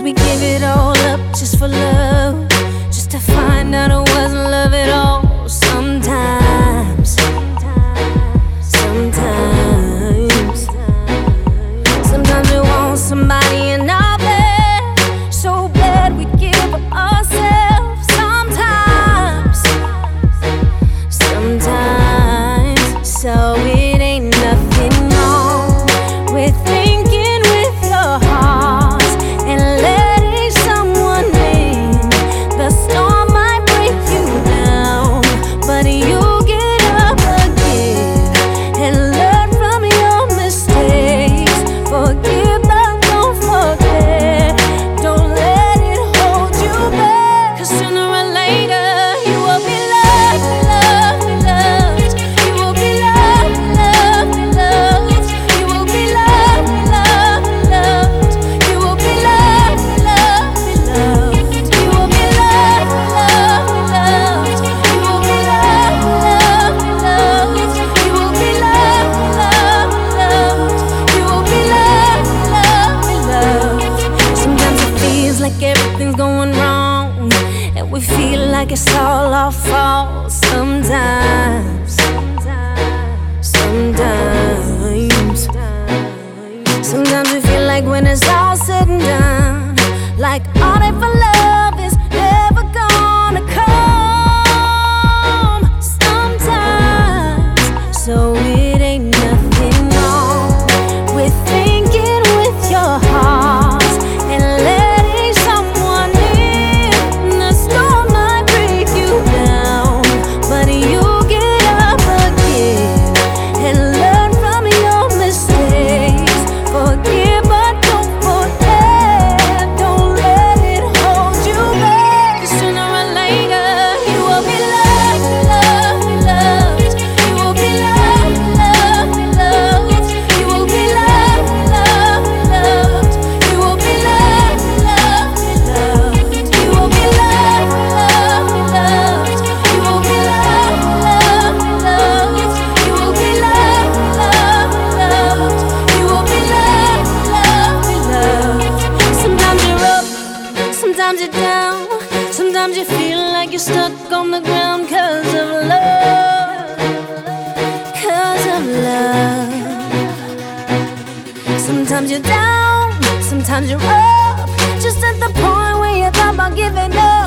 we give it all up just for love, just to find out it wasn't love at all. Sometimes we want somebody in our bed, so bad we give up ourselves. Sometimes, so it ain't nothing wrong with thinking with your heart and letting someone in. The storm might break you down, but you get up again and learn from your mistakes. Forgive but don't forget. Don't let it hold you back, 'cause sooner or later you will be loved, loved, loved. You will be loved, loved, loved. You will be loved, loved, loved. You will be loved, loved, loved. You will be loved, loved, loved. You will be loved, loved, loved. You will be loved, loved, loved. You will be loved, loved, loved. Sometimes it feels like everything's going wrong, and we feel like it's all our fault. Sometimes we feel like when it's all said and done, like all that for love is never gonna come. Sometimes, so it ain't nothing wrong with thinking with your heart and letting someone in. The storm might break you down, but you get up again and learn from your mistakes. Forgive but don't forget. Don't let it hold you back, 'cause sooner or later you will be loved, loved, loved. You will be loved, loved, loved. You will be loved, loved, loved. You will be loved, loved, loved. You will be loved, loved, loved. You will be loved, loved, loved. You will be loved, loved, loved. You will be loved, loved, loved. Sometimes you're up, sometimes you're down. Sometimes you feel like you're stuck on the ground 'cause of love, 'cause of love. Sometimes you're down, sometimes you're up, just at the point where you thought about giving up.